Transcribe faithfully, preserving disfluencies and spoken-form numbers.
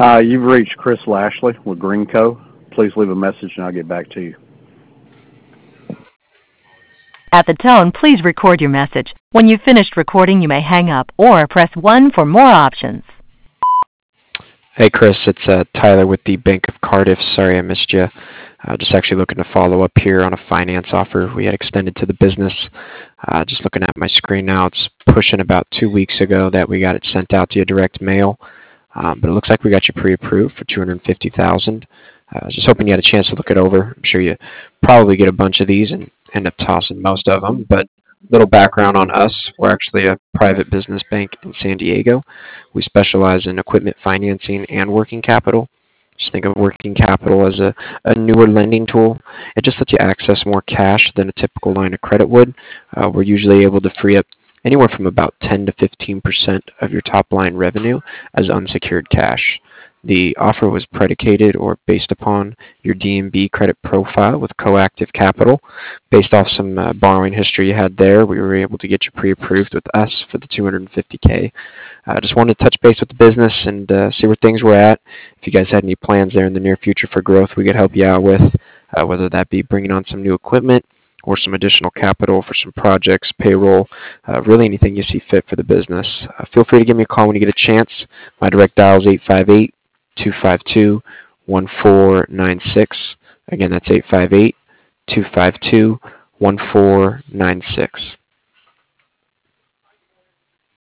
Hi, you've reached Chris Lashley with Greenco. Please leave a message and I'll get back to you. At the tone, please record your message. When you've finished recording, you may hang up or press one for more options. Hey Chris, it's uh, Tyler with the Bank of Cardiff. Sorry I missed you. Uh, just actually looking to follow up here on a finance offer we had extended to the business. Uh, just looking at my screen now, it's pushing about two weeks ago that we got it sent out via direct mail. Um, but it looks like we got you pre-approved for two hundred fifty thousand dollars. Uh, just hoping you had a chance to look it over. I'm sure you probably get a bunch of these and end up tossing most of them. But little background on us. We're actually a private business bank in San Diego. We specialize in equipment financing and working capital. Just think of working capital as a, a newer lending tool. It just lets you access more cash than a typical line of credit would. Uh, we're usually able to free up anywhere from about ten to fifteen percent of your top line revenue as unsecured cash. The offer was predicated or based upon your D and B credit profile with Coactive Capital. Based off some uh, borrowing history you had there, we were able to get you pre-approved with us for the two hundred fifty K. I uh, just wanted to touch base with the business and uh, see where things were at. If you guys had any plans there in the near future for growth we could help you out with, uh, whether that be bringing on some new equipment or some additional capital for some projects, payroll, uh, really anything you see fit for the business. Uh, feel free to give me a call when you get a chance. My direct dial is eight five eight, two five two, one four nine six. Again, that's eight five eight, two five two, one four nine six.